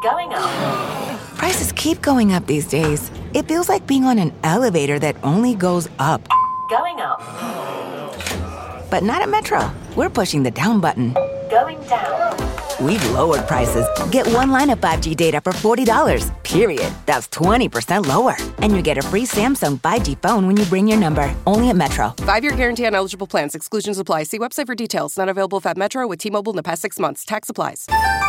Going up. Prices keep going up these days. It feels like being on an elevator that only goes up. Going up. But not at Metro. We're pushing the down button. Going down. We've lowered prices. Get one line of 5G data for $40, period. That's 20% lower. And you get a free Samsung 5G phone when you bring your number. Only at Metro. 5-year guarantee on eligible plans. Exclusions apply. See website for details. Not available if at Metro with T-Mobile in the past 6 months. Tax applies.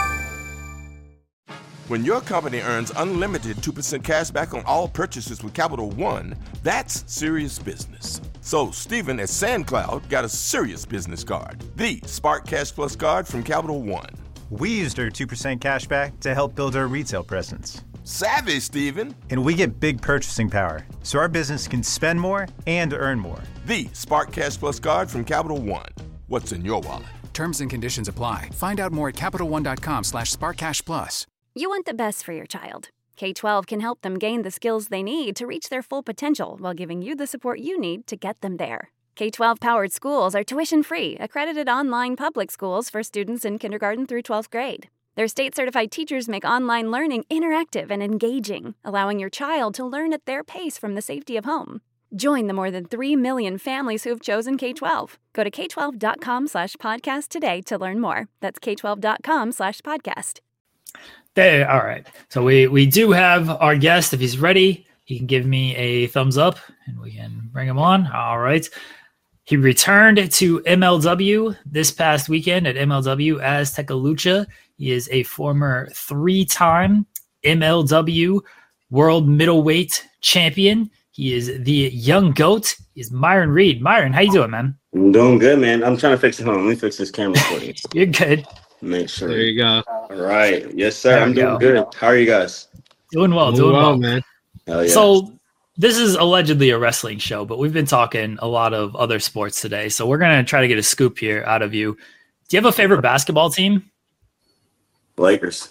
When your company earns unlimited 2% cash back on all purchases with Capital One, that's serious business. So Stephen at SandCloud got a serious business card, the Spark Cash Plus card from Capital One. We used our 2% cash back to help build our retail presence. Savvy, Stephen. And we get big purchasing power, so our business can spend more and earn more. The Spark Cash Plus card from Capital One. What's in your wallet? Terms and conditions apply. Find out more at CapitalOne.com/SparkCashPlus. You want the best for your child. K-12 can help them gain the skills they need to reach their full potential while giving you the support you need to get them there. K-12-powered schools are tuition-free, accredited online public schools for students in kindergarten through 12th grade. Their state-certified teachers make online learning interactive and engaging, allowing your child to learn at their pace from the safety of home. Join the more than 3 million families who have chosen K-12. Go to k12.com/podcast today to learn more. That's k12.com/podcast. There, all right. So we do have our guest. If he's ready, he can give me a thumbs up and we can bring him on. All right. He returned to MLW this past weekend at MLW Azteca Lucha. He is a former 3-time MLW World Middleweight Champion. He is the young GOAT. He's Myron Reed. Myron, how you doing, man? I'm doing good, man. I'm trying to fix it. Hold on, let me fix this camera for you. You're good. Make sure. There you go. All right. Yes, sir. I'm doing good. How are you guys? Doing well, man. Hell yeah. So this is allegedly a wrestling show, but we've been talking a lot of other sports today. So we're going to try to get a scoop here out of you. Do you have a favorite basketball team? Lakers.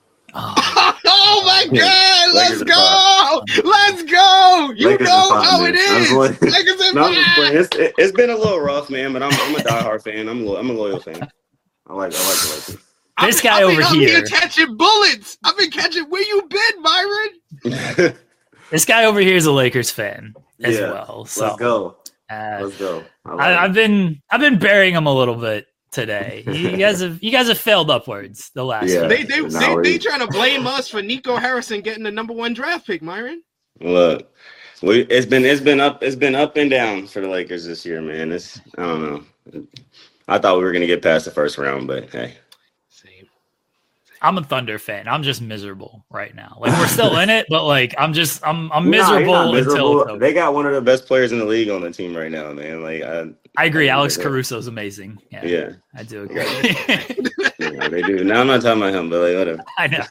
Oh my God! Let's go! Let's go! You Lakers know fine, how man. it is. Lakers are I'm just fine. playing. It's been a little rough, man, but I'm a diehard fan. I'm a loyal fan. I like the Lakers. This guy over I've here. been catching bullets. I've been catching. Where you been, Byron? This guy over here is a Lakers fan as well. So let's go. Let's go. I've been burying him a little bit today. You guys have failed upwards the last. Yeah. They trying to blame us for Nico Harrison getting the number 1 draft pick, Myron. Look, it's been up and down for the Lakers this year, man. I don't know. I thought we were gonna get past the first round, but hey. I'm a Thunder fan. I'm just miserable right now. Like we're still in it, but like I'm miserable until they got one of the best players in the league on the team right now, man. Like I agree. Alex Caruso is amazing. Yeah, I do agree. Yeah, they do. Now I'm not talking about him, but like whatever.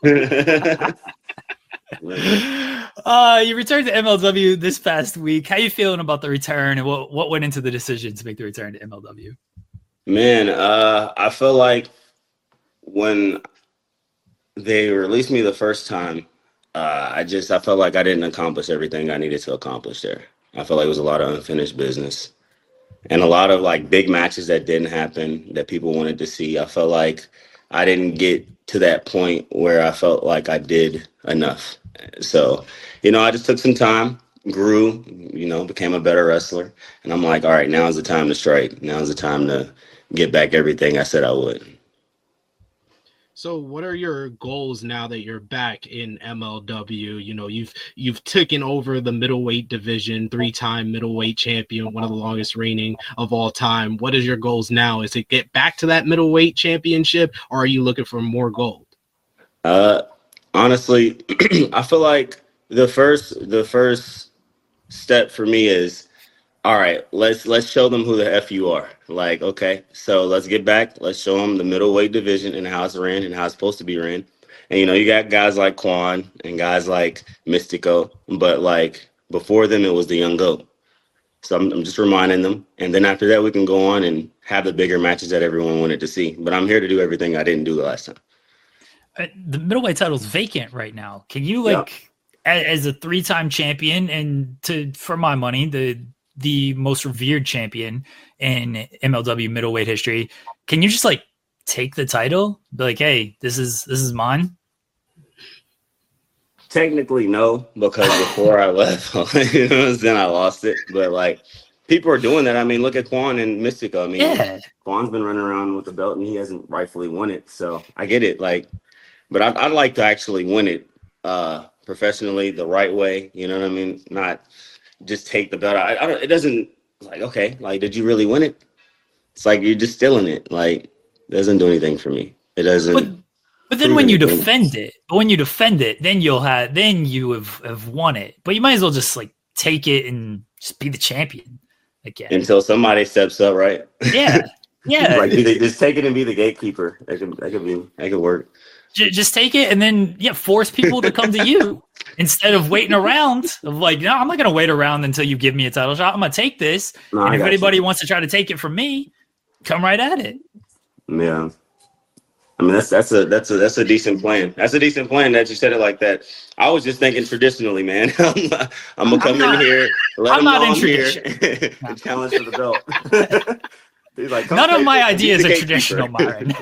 I know. You returned to MLW this past week. How you feeling about the return, and what went into the decision to make the return to MLW? Man, I feel like when they released me the first time, I felt like I didn't accomplish everything I needed to accomplish there. I felt like it was a lot of unfinished business and a lot of like big matches that didn't happen that people wanted to see. I felt like I didn't get to that point where I felt like I did enough. So, I just took some time, grew, became a better wrestler. And I'm like, all right, now's the time to strike. Now's the time to get back everything I said I would. So what are your goals now that you're back in MLW? You've taken over the middleweight division, 3-time middleweight champion, one of the longest reigning of all time. What is your goals now? Is it get back to that middleweight championship, or are you looking for more gold? Honestly, I feel like the first step for me is, all right, let's show them who the F you are. Like, okay, so let's get back. Let's show them the middleweight division and how it's ran and how it's supposed to be ran. And, you got guys like Quan and guys like Mystico, but like before them, it was the young GOAT. So I'm just reminding them. And then after that, we can go on and have the bigger matches that everyone wanted to see. But I'm here to do everything I didn't do the last time. The middleweight title's vacant right now. Can you as a 3-time champion and for my money, the most revered champion in MLW middleweight history, can you just take the title? Be like, hey, this is mine? Technically, no, because before I left, then I lost it. But like, people are doing that. I mean, look at Quan and Mystico. I mean, Quan's been running around with the belt and he hasn't rightfully won it. So I get it. Like, but I'd like to actually win it professionally, the right way. You know what I mean? Not just take the belt. I don't. It doesn't like okay. Like, did you really win it? It's like you're just stealing it. Like, it doesn't do anything for me. It doesn't. But then when you defend it, then you have won it. But you might as well just like take it and just be the champion again until somebody steps up, right? Yeah, yeah. Like just take it and be the gatekeeper. That could work. Just take it and then force people to come to you instead of waiting around. Of like, no, I'm not gonna wait around until you give me a title shot. I'm gonna take this, and if anybody wants to try to take it from me, come right at it. Yeah. I mean, that's a decent plan. That's a decent plan that you said it like that. I was just thinking traditionally, man. I'm gonna come in here, let them know I'm here, and challenge for the belt. He's like, none of my ideas are traditional, Myron.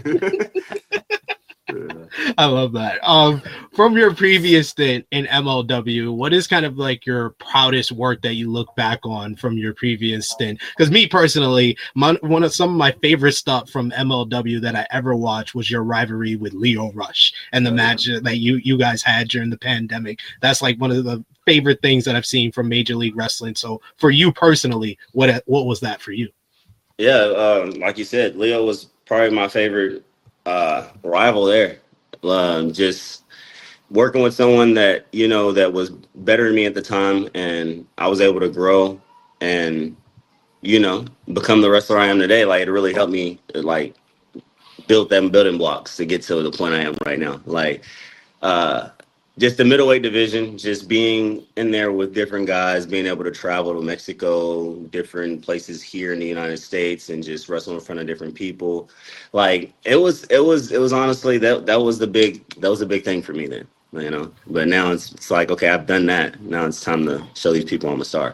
I love that. From your previous stint in MLW, what is kind of like your proudest work that you look back on from your previous stint? Because me personally, some of my favorite stuff from MLW that I ever watched was your rivalry with Lio Rush and the match that you guys had during the pandemic. That's like one of the favorite things that I've seen from Major League Wrestling. So for you personally, what was that for you? Yeah, like you said, Lio was probably my favorite rival there. Just working with someone that that was better than me at the time, and I was able to grow and become the wrestler I am today. Like, it really helped me like build them building blocks to get to the point I am right now. Like just the middleweight division, just being in there with different guys, being able to travel to Mexico, different places here in the United States, and just wrestle in front of different people. Like, it was honestly that was the big thing for me then, But now it's like, okay, I've done that. Now it's time to show these people I'm a star.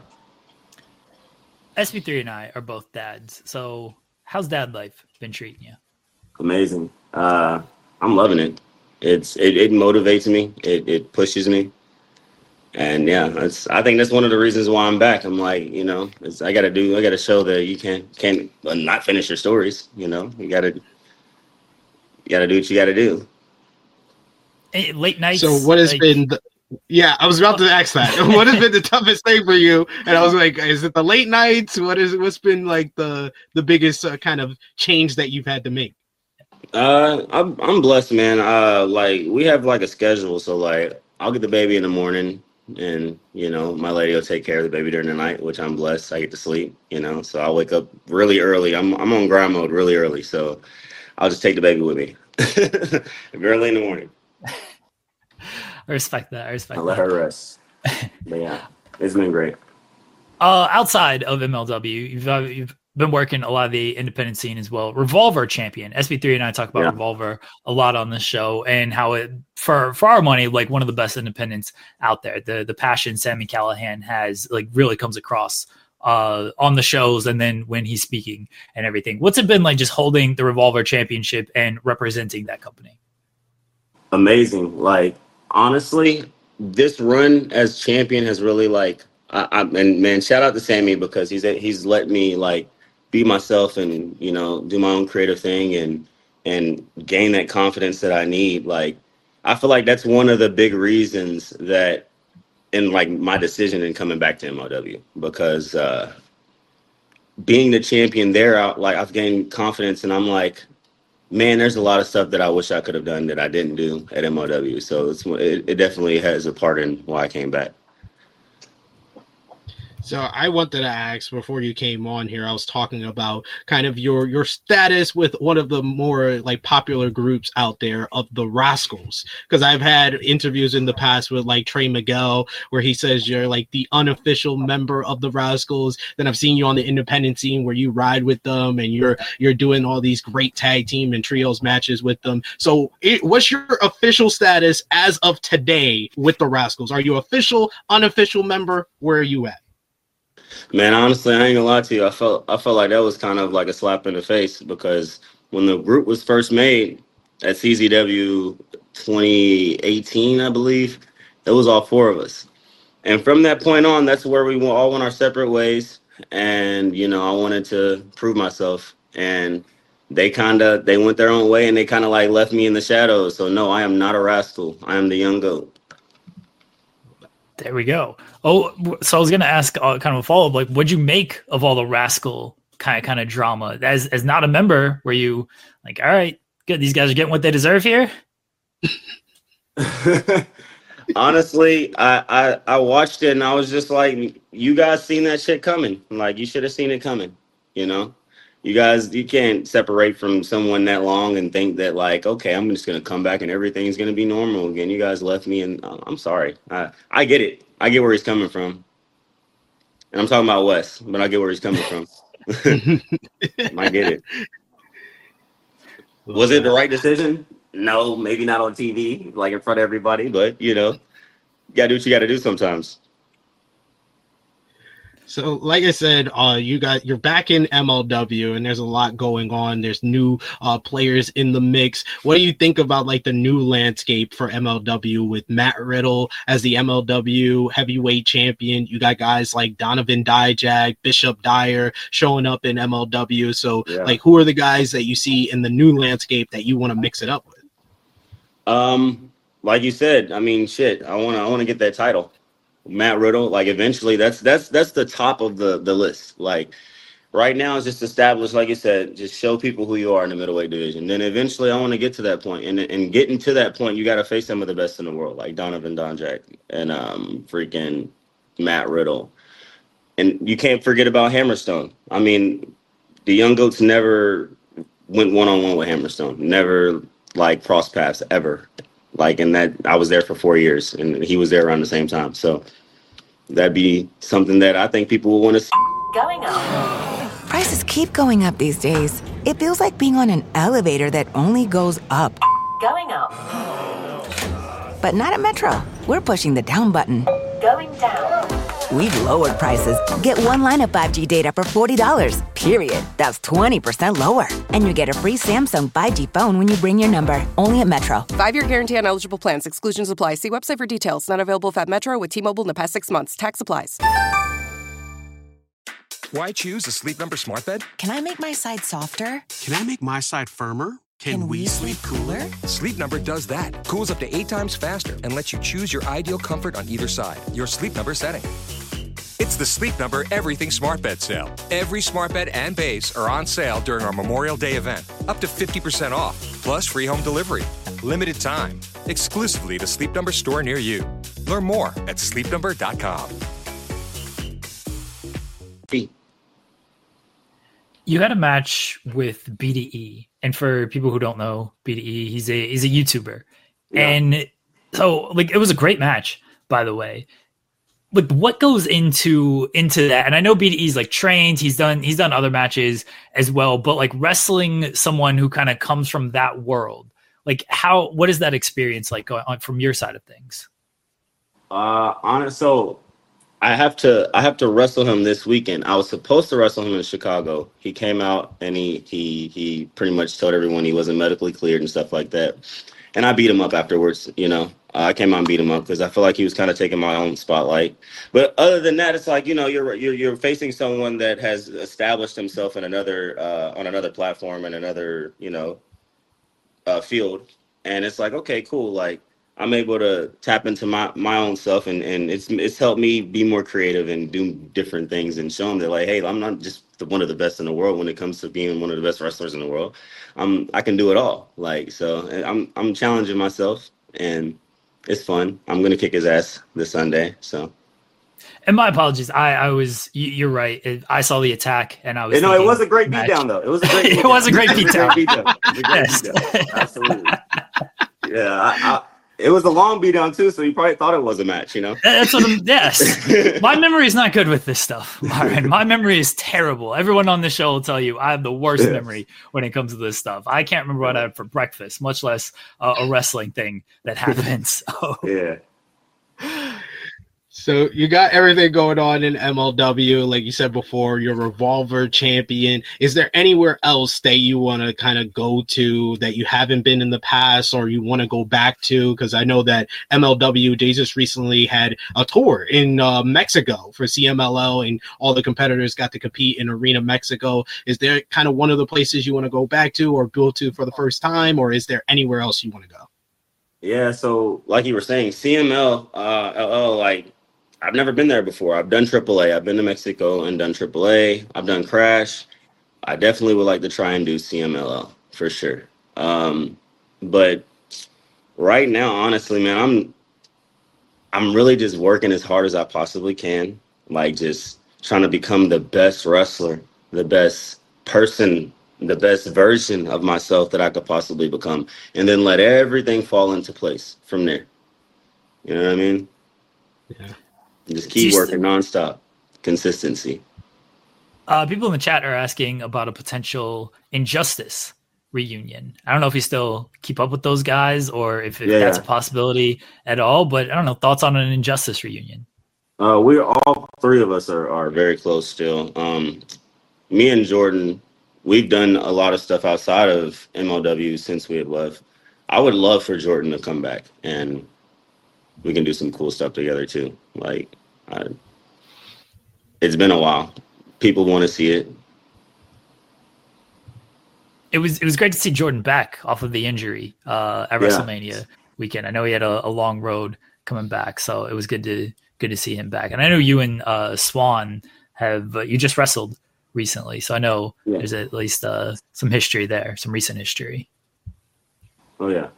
SB3 and I are both dads. So how's dad life been treating you? Amazing. I'm loving it. It motivates me. It pushes me. And yeah, I think that's one of the reasons why I'm back. I'm like, I got to show that you can't not finish your stories. You got to do what you got to do. Late nights. So what has been I was about to ask that. What has been the toughest thing for you? And I was like, is it the late nights? What's been like the biggest kind of change that you've had to make? I'm blessed, man. Like, we have like a schedule, so like I'll get the baby in the morning, and my lady will take care of the baby during the night, which I'm blessed. I get to sleep, so I'll wake up really early. I'm on grind mode really early, so I'll just take the baby with me early in the morning. I respect that. I'll let her rest. But yeah, it's been great. Outside of MLW, you've been working a lot of the independent scene as well. Revolver champion, SB3 and I talk about Revolver a lot on this show, and how it, for our money, like one of the best independents out there. The passion Sami Callihan has, like, really comes across on the shows, and then when he's speaking and everything. What's it been like just holding the Revolver championship and representing that company? Amazing. Like, honestly, this run as champion has really like, and man, shout out to Sami, because he's let me like be myself and do my own creative thing and gain that confidence that I need. Like, I feel like that's one of the big reasons that in like my decision in coming back to MLW, because being the champion there, I've gained confidence, and I'm like, man, there's a lot of stuff that I wish I could have done that I didn't do at MLW. So it definitely has a part in why I came back. So I wanted to ask, before you came on here, I was talking about kind of your status with one of the more like popular groups out there of the Rascals, because I've had interviews in the past with like Trey Miguel where he says you're like the unofficial member of the Rascals. Then I've seen you on the independent scene where you ride with them and you're doing all these great tag team and trios matches with them. So what's your official status as of today with the Rascals? Are you official, unofficial member? Where are you at? Man, honestly, I ain't gonna lie to you. I felt like that was kind of like a slap in the face, because when the group was first made at CZW 2018, I believe, It was all four of us. And from that point on, that's where we all went our separate ways. And, I wanted to prove myself. And they went their own way, and they kind of like left me in the shadows. So no, I am not a rascal. I am the young GOAT. There we go. Oh, so I was going to ask kind of a follow-up, like, what'd you make of all the rascal kind of drama? As not a member, were you like, all right, good, these guys are getting what they deserve here? Honestly, I watched it and I was just like, you guys seen that shit coming. Like, you should have seen it coming, You guys, you can't separate from someone that long and think that, like, okay, I'm just going to come back and everything's going to be normal again. You guys left me, and I'm sorry. I get it. I get where he's coming from. And I'm talking about Wes, but I get where he's coming from. I get it. Was it the right decision? No, maybe not on TV, like in front of everybody, but, you got to do what you got to do sometimes. So, like I said, you're back in MLW, and there's a lot going on. There's new players in the mix. What do you think about like the new landscape for MLW with Matt Riddle as the MLW heavyweight champion? You got guys like Donovan Dijak, Bishop Dyer showing up in MLW. So, like, who are the guys that you see in the new landscape that you want to mix it up with? Like you said, I mean, shit. I want to get that title. Matt Riddle, like, eventually that's the top of the list. Like, right now it's just established, like you said, just show people who you are in the middleweight division. Then eventually I want to get to that point. And getting to that point, you got to face some of the best in the world, like Donovan Dijak and freaking Matt Riddle. And you can't forget about Hammerstone. I mean, the Young Goats never went one-on-one with Hammerstone. Never, like, crossed paths ever. Like, and that I was there for 4 years, and he was there around the same time. So that'd be something that I think people will want to see. Going up. Prices keep going up these days. It feels like being on an elevator that only goes up. Going up. But not at Metro. We're pushing the down button. Going down. We've lowered prices. Get one line of 5G data for $40, period. That's 20% lower. And you get a free Samsung 5G phone when you bring your number. Only at Metro. 5-year guarantee on eligible plans. Exclusions apply. See website for details. Not available at Metro with T-Mobile in the past 6 months. Tax applies. Why choose a Sleep Number smart bed? Can I make my side softer? Can I make my side firmer? Can we sleep cooler? Sleep Number does that. Cools up to 8 times faster and lets you choose your ideal comfort on either side. Your Sleep Number setting. It's the Sleep Number Everything Smart Bed sale. Every smart bed and base are on sale during our Memorial Day event. Up to 50% off, plus free home delivery. Limited time. Exclusively the Sleep Number store near you. Learn more at sleepnumber.com. You had a match with BDE, and for people who don't know BDE, he's a YouTuber, and so like it was a great match, by the way. Like, what goes into that? And I know BDE's like trained, he's done other matches as well, but like wrestling someone who kind of comes from that world, like what is that experience like going on from your side of things? So I have to wrestle him this weekend. I was supposed to wrestle him in Chicago. He came out and he pretty much told everyone he wasn't medically cleared and stuff like that. And I beat him up afterwards, I came out and beat him up because I feel like he was kind of taking my own spotlight. But other than that, it's like, you're facing someone that has established himself in another on another platform and another, field. And it's like, okay, cool. Like, I'm able to tap into my own self, and it's helped me be more creative and do different things and show them that, like, hey, I'm not just one of the best in the world when it comes to being one of the best wrestlers in the world. I can do it all. Like, so I'm challenging myself, and it's fun. I'm gonna kick his ass this Sunday. So. And my apologies. You're right. I saw the attack, and I was. It was a great beatdown, though. It was a great. It was a great beatdown. Yes. Absolutely. Yeah. It was a long beatdown too, so you probably thought it was a match, That's what yes. My memory is not good with this stuff. My memory is terrible. Everyone on the show will tell you I have the worst memory when it comes to this stuff. I can't remember what I had for breakfast, much less a wrestling thing that happened. So. Yeah. So you got everything going on in MLW, like you said before, you're Revolver champion. Is there anywhere else that you want to kind of go to that you haven't been in the past or you want to go back to? Because I know that MLW, they just recently had a tour in Mexico for CMLL and all the competitors got to compete in Arena Mexico. Is there kind of one of the places you want to go back to or go to for the first time, or is there anywhere else you want to go? Yeah, so like you were saying, CML, LL, like, I've never been there before. I've done AAA. I've been to Mexico and done AAA. I've done Crash. I definitely would like to try and do CMLL for sure. But right now, honestly, man, I'm really just working as hard as I possibly can. Like just trying to become the best wrestler, the best person, the best version of myself that I could possibly become. And then let everything fall into place from there. You know what I mean? Yeah. Just keep working nonstop. Consistency. People in the chat are asking about a potential Injustice reunion. I don't know if you still keep up with those guys or if that's a possibility at all, but I don't know. Thoughts on an Injustice reunion? We're all three of us are very close still. Me and Jordan, we've done a lot of stuff outside of MLW since we had left. I would love for Jordan to come back and we can do some cool stuff together too. Like, it's been a while. People want to see it. It was great to see Jordan back off of the injury at WrestleMania weekend. I know he had a long road coming back, so it was good to see him back. And I know you and Swan you just wrestled recently, so I know there's at least some history there, some recent history. Oh yeah.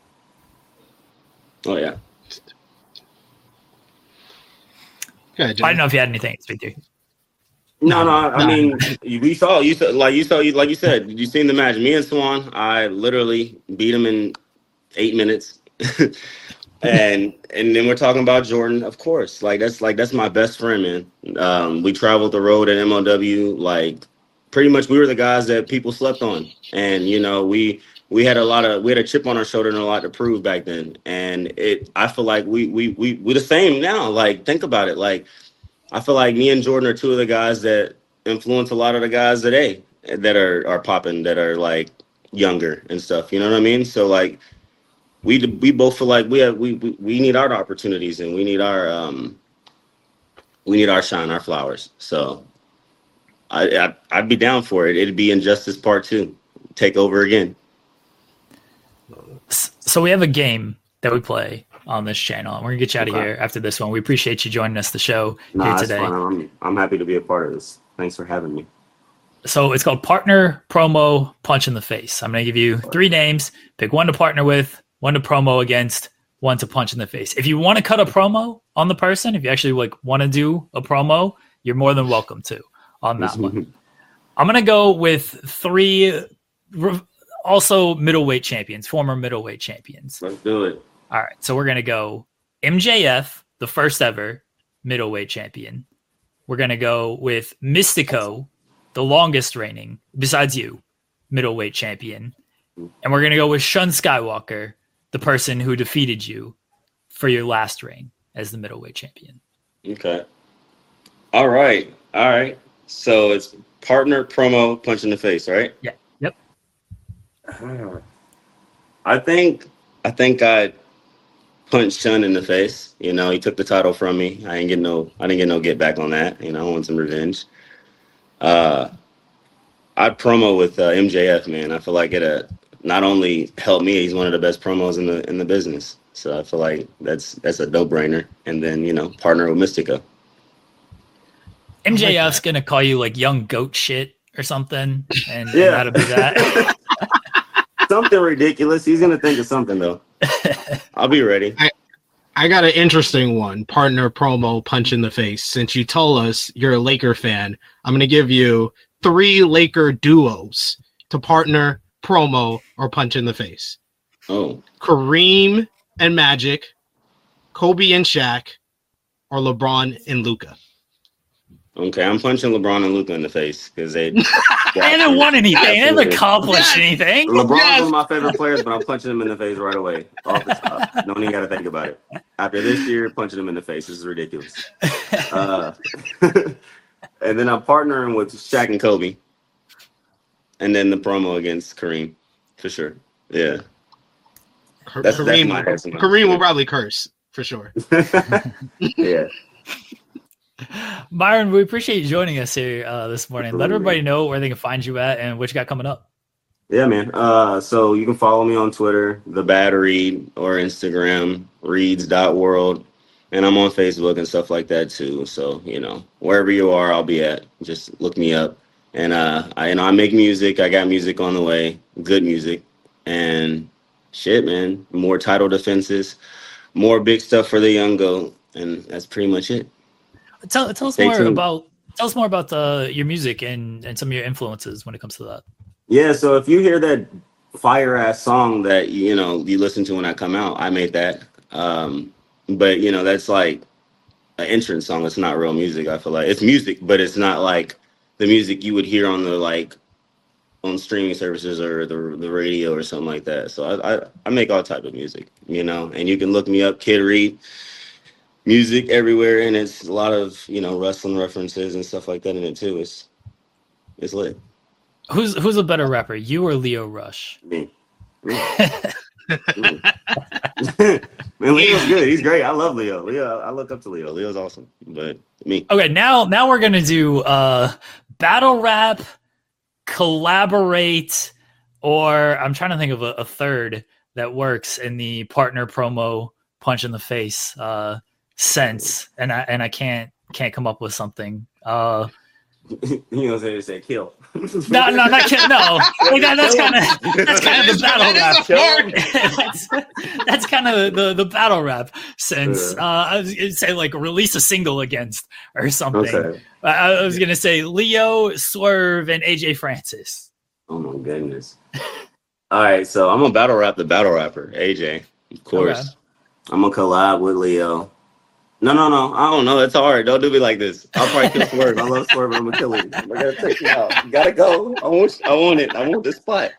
I don't know if you had anything to speak to. No. I mean, you saw, like you said, you seen the match. Me and Swan, I literally beat him in 8 minutes, and then we're talking about Jordan, of course. That's my best friend, man. We traveled the road at MLW. Like, pretty much, we were the guys that people slept on, and you know, we had a chip on our shoulder and a lot to prove back then. And I feel like we're the same now. Like, think about it. Like, I feel like me and Jordan are two of the guys that influence a lot of the guys today that are popping, that are like younger and stuff. You know what I mean? So like, we both feel like we need our opportunities and we need our shine, our flowers. So I'd be down for it. It'd be Injustice Part 2, take over again. So we have a game that we play on this channel, and we're gonna get you out of here after this one. We appreciate you joining us the show here today. Fine. I'm happy to be a part of this. Thanks for having me. So it's called Partner, Promo, Punch in the Face. I'm gonna give you 3 names. Pick one to partner with, one to promo against, one to punch in the face. If you want to cut a promo on the person, if you actually want to do a promo, you're more than welcome to on that one. I'm gonna go with 3 also middleweight champions, former middleweight champions. Let's do it. All right, so we're going to go MJF, the first ever middleweight champion. We're going to go with Mystico, the longest reigning, besides you, middleweight champion. And we're going to go with Shun Skywalker, the person who defeated you for your last reign as the middleweight champion. Okay. All right. So it's partner, promo, punch in the face, right? Yeah. Yep. I think I punched Shun in the face. You know, he took the title from me. I didn't get no get back on that. You know, I want some revenge. I'd promo with MJF, man. I feel like it not only helped me, he's one of the best promos in the business. So I feel like that's a no-brainer. And then, you know, partner with Mystico. MJF's gonna call you like young goat shit or something, and that'll be that. Something ridiculous. He's gonna think of something though. I'll be ready. I got an interesting one. Partner, promo, punch in the face. Since you told us you're a Laker fan, I'm going to give you 3 Laker duos to partner, promo, or punch in the face. Oh. Kareem and Magic, Kobe and Shaq, or LeBron and Luka. Okay, I'm punching LeBron and Luka in the face because they haven't won anything. They haven't accomplished anything. LeBron's one of my favorite players, but I'm punching him in the face right away. Off the top. Don't even got to think about it. After this year, punching him in the face. This is ridiculous. And then I'm partnering with Shaq and Kobe. And then the promo against Kareem, for sure. Yeah. Kareem will probably curse, for sure. Yeah. Myron, we appreciate you joining us here this morning. Let everybody know where they can find you at and what you got coming up. Yeah, man. So you can follow me on Twitter, The Bad Reed, or Instagram, reeds.world. And I'm on Facebook and stuff like that too. So, wherever you are, I'll be at. Just look me up. And I make music. I got music on the way, good music. And shit, man, more title defenses, more big stuff for the young GOAT. And that's pretty much it. Tell us more about your music and some of your influences when it comes to that. Yeah, so if you hear that fire ass song that you listen to when I come out, I made that. But that's like an entrance song. It's not real music. I feel like it's music, but it's not like the music you would hear on on streaming services or the radio or something like that. So I make all type of music, and you can look me up, Kid Reed music everywhere, and it's a lot of wrestling references and stuff like that in it too. It's lit. Who's a better rapper, you or Leo Rush? Me. Man, Leo's good. He's great. I love Leo. I look up to Leo. Leo's awesome. But me. Okay, now we're gonna do battle rap, collaborate, or I'm trying to think of a third that works in the partner promo punch in the face sense, and I can't come up with something. They say kill. No, not kill. No, that's kind of the battle rap. That's kind of the battle rap sense. I was gonna say like release a single against or something. Okay. I was gonna say Leo, Swerve, and AJ Francis. Oh my goodness! All right, so I'm gonna battle rap the battle rapper AJ, of course. Okay. I'm gonna collab with Leo. No. I don't know. It's hard. Don't do me like this. I'll probably kill Swerve. I love Swerve. I'm gonna kill him. I gotta take you out. You gotta go. I want it. I want this spot.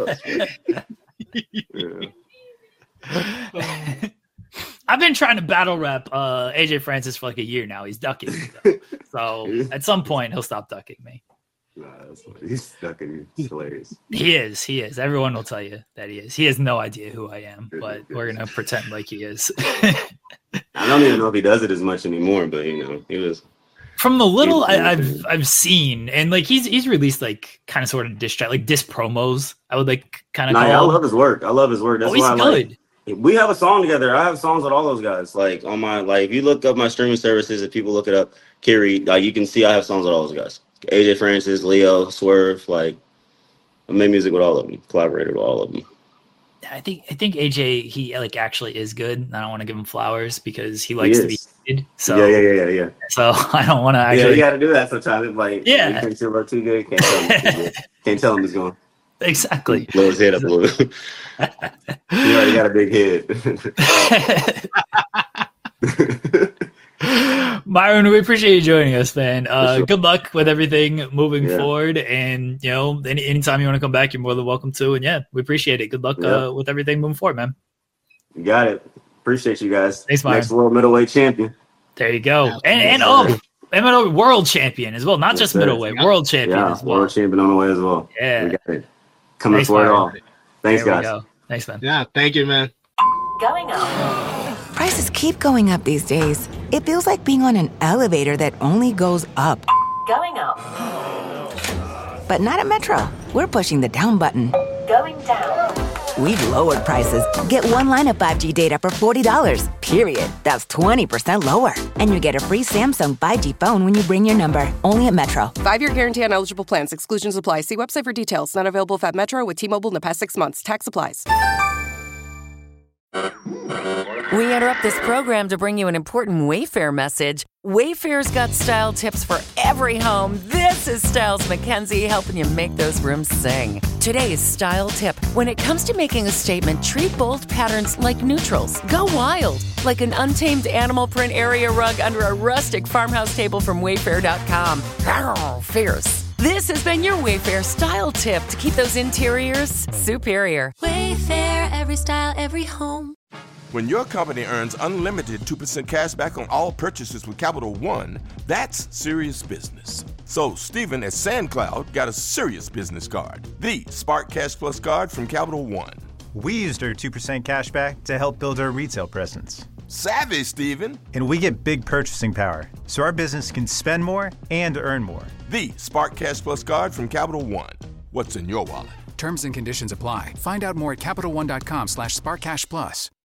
I've been trying to battle rap AJ Francis for like a year now. He's ducking me, so at some point he'll stop ducking me. Nah, he's ducking you. He's hilarious. He is. Everyone will tell you that he is. He has no idea who I am, but we're gonna pretend like he is. I don't even know if he does it as much anymore, but he was. From the little I've seen, and like he's released like kind of sort of diss promos. I would like kind of. I love his work. That's why he's good. We have a song together. I have songs with all those guys. Like on my if you look up my streaming services, if people look it up, Kiri, you can see I have songs with all those guys. AJ Francis, Leo, Swerve, I made music with all of them, collaborated with all of them. I think AJ, he actually is good. I don't want to give him flowers because he likes to be good. So yeah. So I don't want to actually. Yeah, you got to do that sometimes. You think you're too good, can't tell him he's going. Exactly. Blow his head up a little bit. You already got a big head. Myron, we appreciate you joining us, man. Good luck with everything moving forward, and anytime you want to come back, you're more than welcome to. And we appreciate it. Good luck with everything moving forward, man. You got it. Appreciate you guys. Thanks, Myron. Next world middleweight champion. There you go, and middleweight world champion as well, not just middleweight, world champion as well. World champion on the way as well. Yeah, we got it. Coming for it all. Thanks, guys. Thanks, man. Yeah, thank you, man. Going up. Prices keep going up these days. It feels like being on an elevator that only goes up. Going up. But not at Metro. We're pushing the down button. Going down. We've lowered prices. Get one line of 5G data for $40, period. That's 20% lower. And you get a free Samsung 5G phone when you bring your number. Only at Metro. 5-year guarantee on eligible plans. Exclusions apply. See website for details. Not available at Metro with T-Mobile in the past 6 months. Tax applies. We interrupt this program to bring you an important Wayfair message. Wayfair's got style tips for every home. This is Styles McKenzie helping you make those rooms sing. Today's style tip. When it comes to making a statement, treat bold patterns like neutrals. Go wild, like an untamed animal print area rug under a rustic farmhouse table from Wayfair.com. Arr, fierce. This has been your Wayfair style tip to keep those interiors superior. Wayfair, every style, every home. When your company earns unlimited 2% cash back on all purchases with Capital One, that's serious business. So Stephen at SandCloud got a serious business card, the Spark Cash Plus card from Capital One. We used our 2% cash back to help build our retail presence. Savvy, Stephen. And we get big purchasing power, so our business can spend more and earn more. The Spark Cash Plus card from Capital One. What's in your wallet? Terms and conditions apply. Find out more at CapitalOne.com/SparkCashPlus.